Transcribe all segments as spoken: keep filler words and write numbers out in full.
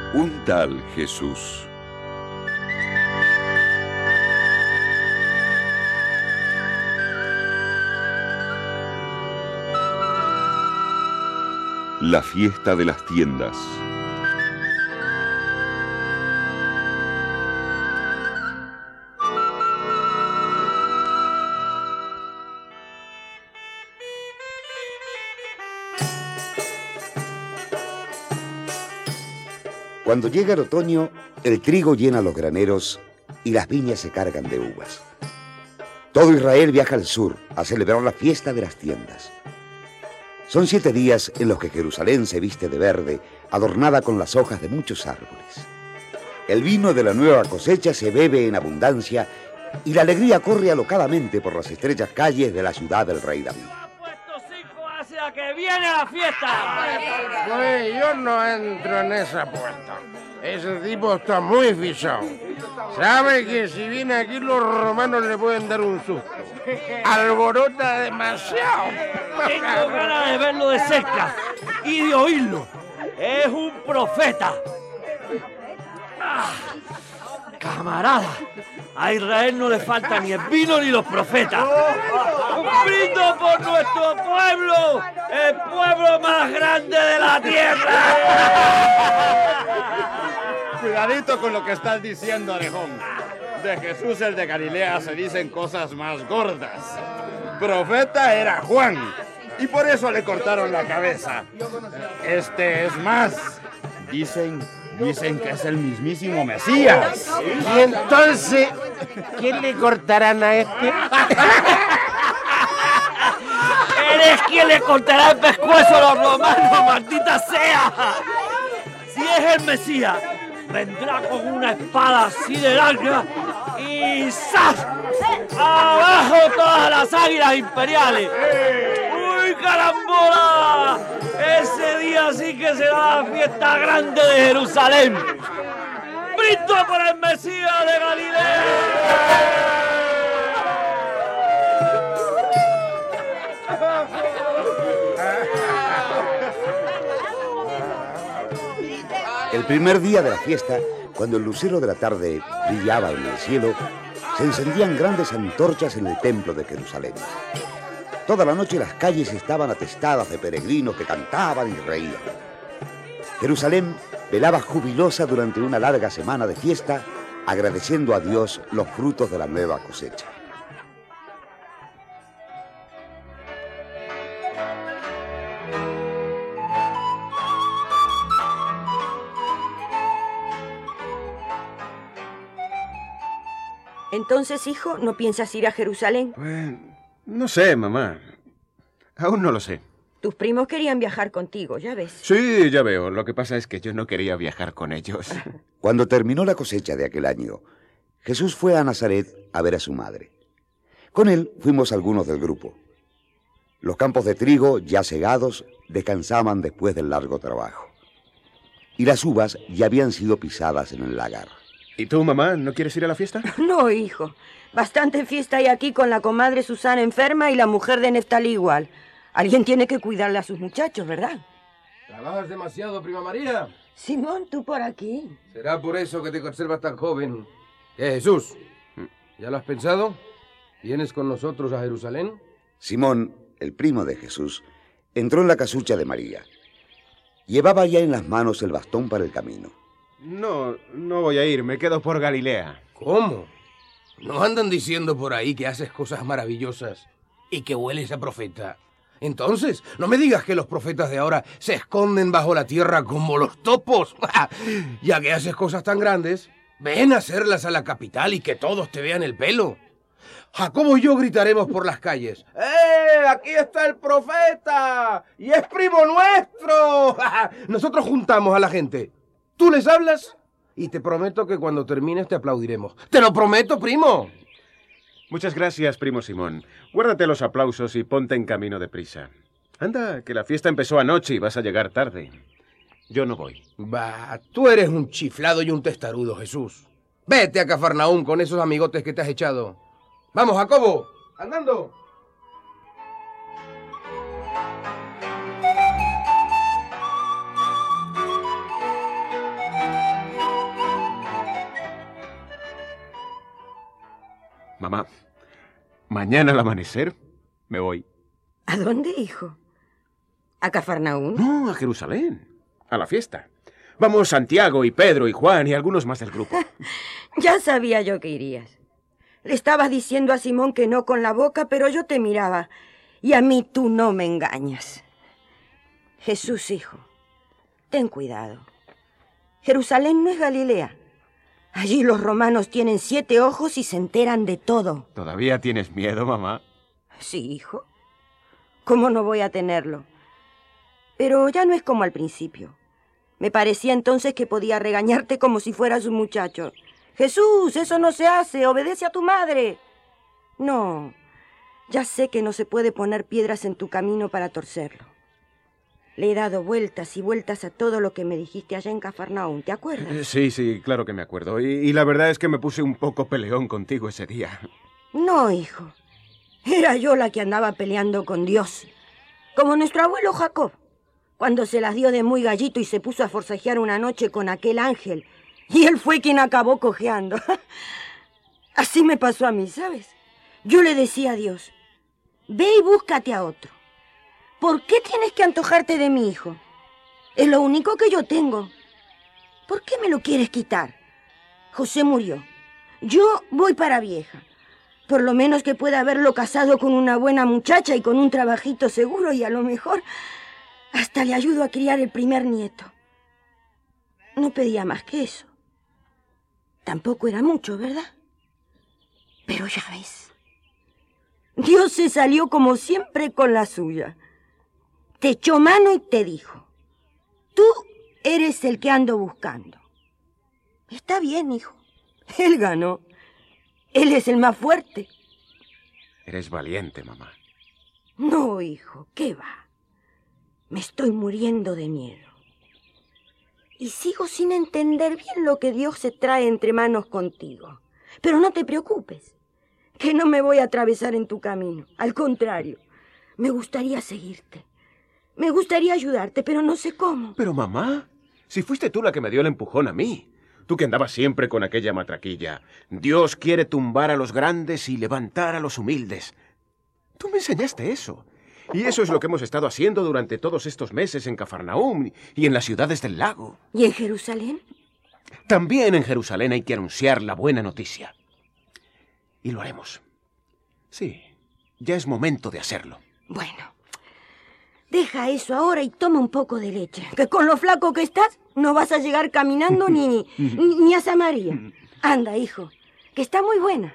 Un tal Jesús. La fiesta de las tiendas. Cuando llega el otoño, el trigo llena los graneros y las viñas se cargan de uvas. Todo Israel viaja al sur a celebrar la fiesta de las tiendas. Son siete días en los que Jerusalén se viste de verde, adornada con las hojas de muchos árboles. El vino de la nueva cosecha se bebe en abundancia y la alegría corre alocadamente por las estrechas calles de la ciudad del rey David. ¡Hacia que viene la fiesta! Pues yo no entro en esa puerta. Ese tipo está muy fichado. Sabe que si viene aquí los romanos le pueden dar un susto. Alborota demasiado. Tengo ganas de verlo de cerca y de oírlo. Es un profeta. Ah, camarada, a Israel no le falta ni el vino ni los profetas. ¡Brindo por nuestro pueblo! ¡El pueblo más grande de la tierra! Cuidadito con lo que estás diciendo, Orejón. De Jesús el de Galilea se dicen cosas más gordas. Profeta era Juan, y por eso le cortaron la cabeza. Este es más. Dicen, dicen que es el mismísimo Mesías. Y entonces, ¿quién le cortarán a este? ¡Eres quien le cortará el pescuezo a los romanos, maldita sea! Si es el Mesías, vendrá con una espada así de larga y ¡zas! ¡Abajo todas las águilas imperiales! ¡Uy, carambola! Ese día sí que será la fiesta grande de Jerusalén. ¡Brindo por el Mesías de Galilea! El primer día de la fiesta, cuando el lucero de la tarde brillaba en el cielo, se encendían grandes antorchas en el templo de Jerusalén. Toda la noche las calles estaban atestadas de peregrinos que cantaban y reían. Jerusalén velaba jubilosa durante una larga semana de fiesta, agradeciendo a Dios los frutos de la nueva cosecha. Entonces, hijo, ¿no piensas ir a Jerusalén? Pues, no sé, mamá. Aún no lo sé. Tus primos querían viajar contigo, ya ves. Sí, ya veo. Lo que pasa es que yo no quería viajar con ellos. Cuando terminó la cosecha de aquel año, Jesús fue a Nazaret a ver a su madre. Con él fuimos algunos del grupo. Los campos de trigo, ya segados, descansaban después del largo trabajo. Y las uvas ya habían sido pisadas en el lagar. ¿Y tú, mamá, no quieres ir a la fiesta? No, hijo. Bastante fiesta hay aquí con la comadre Susana enferma y la mujer de Neftalí igual. Alguien tiene que cuidarle a sus muchachos, ¿verdad? ¿Trabajas demasiado, prima María? Simón, tú por aquí. ¿Será por eso que te conservas tan joven? ¿Qué, Jesús? ¿Ya lo has pensado? ¿Vienes con nosotros a Jerusalén? Simón, el primo de Jesús, entró en la casucha de María. Llevaba ya en las manos el bastón para el camino. No, no voy a ir. Me quedo por Galilea. ¿Cómo? ¿No andan diciendo por ahí que haces cosas maravillosas y que hueles a profeta? Entonces, no me digas que los profetas de ahora se esconden bajo la tierra como los topos. Ya que haces cosas tan grandes, ven a hacerlas a la capital y que todos te vean el pelo. Jacobo y yo gritaremos por las calles. ¡Eh! ¡Aquí está el profeta! ¡Y es primo nuestro! Nosotros juntamos a la gente. Tú les hablas y te prometo que cuando termines te aplaudiremos. ¡Te lo prometo, primo! Muchas gracias, primo Simón. Guárdate los aplausos y ponte en camino deprisa. Anda, que la fiesta empezó anoche y vas a llegar tarde. Yo no voy. Bah, tú eres un chiflado y un testarudo, Jesús. Vete a Cafarnaúm con esos amigotes que te has echado. ¡Vamos, Jacobo! ¡Andando! Mamá, mañana al amanecer me voy. ¿A dónde, hijo? ¿A Cafarnaún? No, a Jerusalén. A la fiesta. Vamos Santiago y Pedro y Juan y algunos más del grupo. Ya sabía yo que irías. Le estabas diciendo a Simón que no con la boca, pero yo te miraba. Y a mí tú no me engañas. Jesús, hijo, ten cuidado. Jerusalén no es Galilea. Allí los romanos tienen siete ojos y se enteran de todo. ¿Todavía tienes miedo, mamá? Sí, hijo. ¿Cómo no voy a tenerlo? Pero ya no es como al principio. Me parecía entonces que podía regañarte como si fueras un muchacho. Jesús, eso no se hace, obedece a tu madre. No, ya sé que no se puede poner piedras en tu camino para torcerlo. Le he dado vueltas y vueltas a todo lo que me dijiste allá en Cafarnaún, ¿te acuerdas? Eh, sí, sí, claro que me acuerdo. Y, y la verdad es que me puse un poco peleón contigo ese día. No, hijo. Era yo la que andaba peleando con Dios. Como nuestro abuelo Jacob, cuando se las dio de muy gallito y se puso a forcejear una noche con aquel ángel. Y él fue quien acabó cojeando. Así me pasó a mí, ¿sabes? Yo le decía a Dios, ve y búscate a otro. ¿Por qué tienes que antojarte de mi hijo? Es lo único que yo tengo. ¿Por qué me lo quieres quitar? José murió. Yo voy para vieja. Por lo menos que pueda haberlo casado con una buena muchacha y con un trabajito seguro y a lo mejor hasta le ayudo a criar el primer nieto. No pedía más que eso. Tampoco era mucho, ¿verdad? Pero ya ves. Dios se salió como siempre con la suya. Te echó mano y te dijo, tú eres el que ando buscando. Está bien, hijo. Él ganó. Él es el más fuerte. Eres valiente, mamá. No, hijo, ¿qué va? Me estoy muriendo de miedo. Y sigo sin entender bien lo que Dios se trae entre manos contigo. Pero no te preocupes, que no me voy a atravesar en tu camino. Al contrario, me gustaría seguirte. Me gustaría ayudarte, pero no sé cómo. Pero mamá, si fuiste tú la que me dio el empujón a mí. Tú que andabas siempre con aquella matraquilla. Dios quiere tumbar a los grandes y levantar a los humildes. Tú me enseñaste eso. Y eso es lo que hemos estado haciendo durante todos estos meses en Cafarnaún y en las ciudades del lago. ¿Y en Jerusalén? También en Jerusalén hay que anunciar la buena noticia. Y lo haremos. Sí, ya es momento de hacerlo. Bueno, deja eso ahora y toma un poco de leche. Que con lo flaco que estás, no vas a llegar caminando ni, ni, ni a Samaria. Anda, hijo, que está muy buena.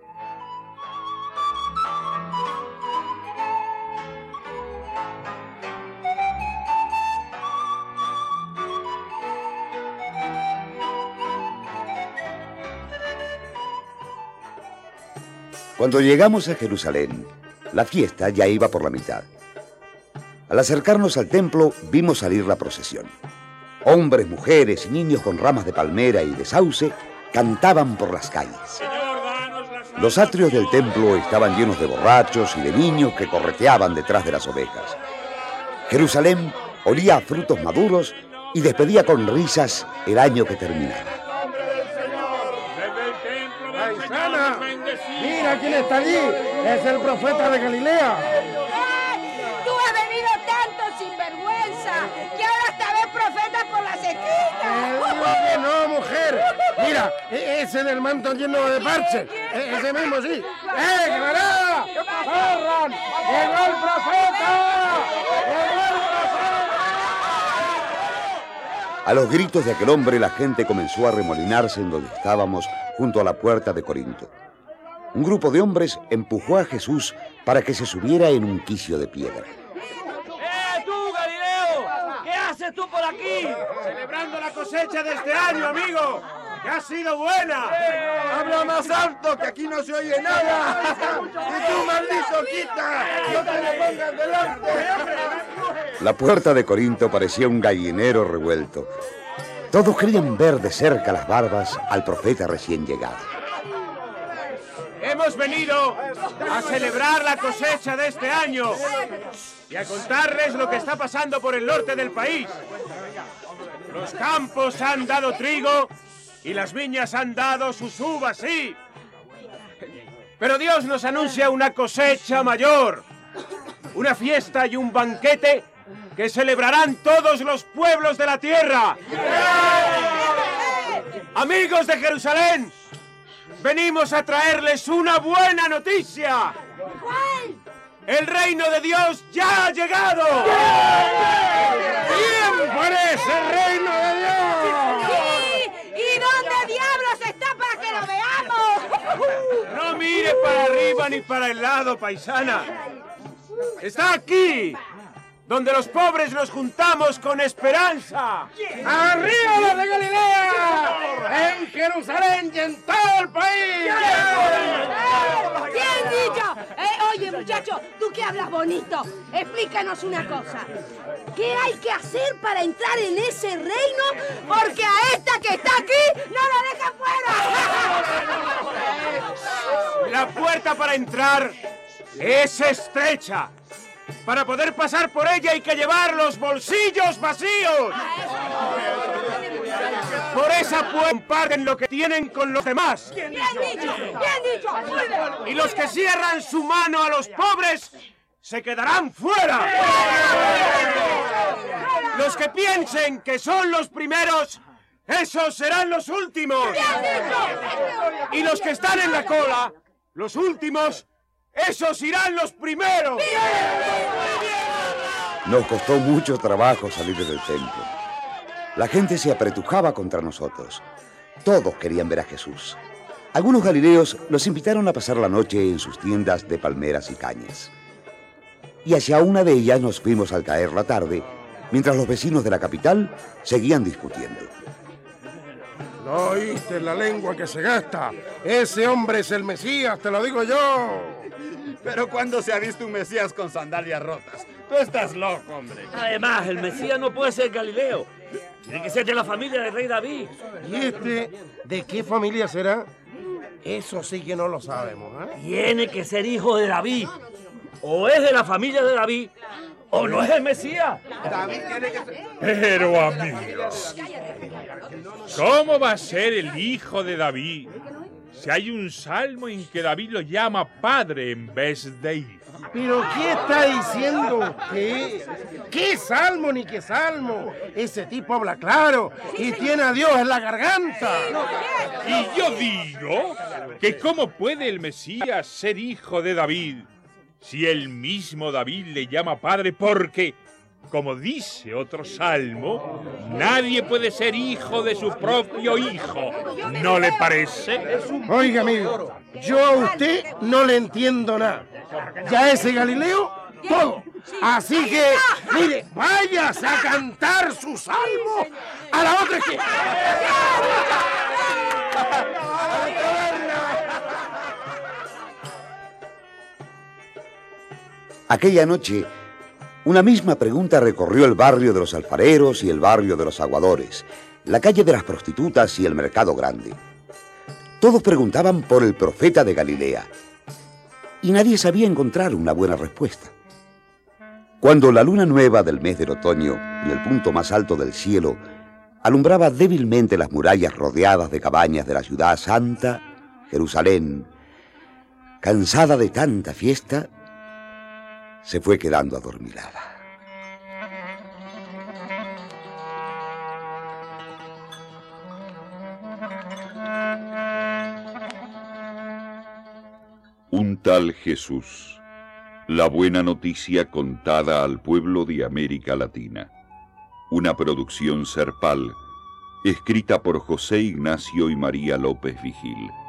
Cuando llegamos a Jerusalén, la fiesta ya iba por la mitad. Al acercarnos al templo, vimos salir la procesión. Hombres, mujeres y niños con ramas de palmera y de sauce cantaban por las calles. Los atrios del templo estaban llenos de borrachos y de niños que correteaban detrás de las ovejas. Jerusalén olía a frutos maduros y despedía con risas el año que terminaba. ¡Paisana! ¡Mira quién está allí! ¡Es el profeta de Galilea! ¡Tú has venido tanto sinvergüenza que ahora hasta ves profetas por las esquinas! Eh, digo que no, mujer. Mira, e- ese del manto lleno de parches. E- ese mismo, sí. ¡Eh, camarada! ¡Corran! ¡Llegó el profeta! ¡Llegó el profeta! A los gritos de aquel hombre, la gente comenzó a remolinarse en donde estábamos, junto a la puerta de Corinto. Un grupo de hombres empujó a Jesús para que se subiera en un quicio de piedra. ¡Eh, tú, Galileo! ¿Qué haces tú por aquí? Celebrando la cosecha de este año, amigo, que ha sido buena. ¡Habla más alto, que aquí no se oye nada! ¡Y tú, maldito, quita! ¡No te le pongas delante! La puerta de Corinto parecía un gallinero revuelto. Todos querían ver de cerca las barbas al profeta recién llegado. Hemos venido a celebrar la cosecha de este año y a contarles lo que está pasando por el norte del país. Los campos han dado trigo y las viñas han dado sus uvas, sí. Pero Dios nos anuncia una cosecha mayor, una fiesta y un banquete que celebrarán todos los pueblos de la tierra. Amigos de Jerusalén, venimos a traerles una buena noticia. ¿Cuál? ¡El reino de Dios ya ha llegado! ¡Tiempo en ese reino de Dios! ¡Sí! ¿Y dónde diablos está para que lo veamos? No mire para arriba ni para el lado, paisana. Está aquí, donde los pobres nos juntamos con esperanza. ¡Arriba los de Galilea! ¡En Jerusalén y en todo el país! ¡Bien dicho! Eh, oye, muchacho, tú que hablas bonito, explícanos una cosa. ¿Qué hay que hacer para entrar en ese reino? Porque a esta que está aquí no la deja fuera. La puerta para entrar es estrecha. Para poder pasar por ella hay que llevar los bolsillos vacíos. Por esa puerta comparten lo que tienen con los demás. Bien dicho, bien dicho. Muy bien. Y los que cierran su mano a los pobres se quedarán fuera. Los que piensen que son los primeros, esos serán los últimos. Y los que están en la cola, los últimos, esos irán los primeros. Nos costó mucho trabajo salir del templo. La gente se apretujaba contra nosotros. Todos querían ver a Jesús. Algunos galileos los invitaron a pasar la noche en sus tiendas de palmeras y cañas. Y hacia una de ellas nos fuimos al caer la tarde, mientras los vecinos de la capital seguían discutiendo. ¿No oíste la lengua que se gasta? Ese hombre es el Mesías, te lo digo yo. Pero ¿cuándo se ha visto un Mesías con sandalias rotas? Tú estás loco, hombre. Además, el Mesías no puede ser Galileo. Tiene que ser de la familia del rey David. ¿Y este de qué familia será? Eso sí que no lo sabemos, ¿eh? Tiene que ser hijo de David. O es de la familia de David, o no es el Mesías. Pero, amigos, ¿cómo va a ser el hijo de David si hay un salmo en que David lo llama padre en vez de hijo? ¿Pero qué está diciendo usted? ¿Qué salmo ni qué salmo? Ese tipo habla claro y tiene a Dios en la garganta. Y yo digo que cómo puede el Mesías ser hijo de David si el mismo David le llama padre, porque, como dice otro salmo, nadie puede ser hijo de su propio hijo. ¿No le parece? Oiga, amigo, yo a usted no le entiendo nada. Ya ese Galileo, todo. Así que, mire, váyase a cantar su salmo a la otra esquina. Aquella noche, una misma pregunta recorrió el barrio de los alfareros y el barrio de los aguadores, la calle de las prostitutas y el mercado grande. Todos preguntaban por el profeta de Galilea, y nadie sabía encontrar una buena respuesta. Cuando la luna nueva del mes del otoño, en el punto más alto del cielo, alumbraba débilmente las murallas rodeadas de cabañas de la ciudad santa, Jerusalén, cansada de tanta fiesta, se fue quedando adormilada. Un tal Jesús, la buena noticia contada al pueblo de América Latina. Una producción Serpal, escrita por José Ignacio y María López Vigil.